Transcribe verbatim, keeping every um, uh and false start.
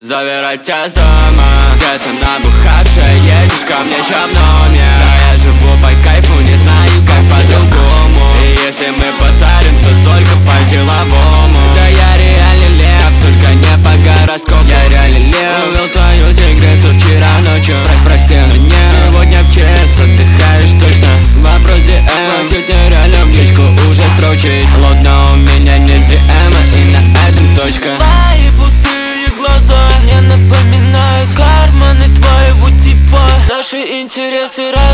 забирать тебя с дома. Где-то набухавшая, едешь ко мне ща в номер. Да я живу по кайфу, не знаю как по-другому. И если мы посадим, то только по-деловому. Да я реально лев, только не по гороскопу. Я реально лев, увел твою тигрицу вчера ночью. Прости, прости, но нет, сегодня в ЧС отдыхаешь точно. Вопрос ди эм, хватит нереально в личку уже строчить. Лотно у меня нет ди эма, и на этом точка. Твои пустые глаза мне напоминают карманы твоего типа. Наши интересы разные.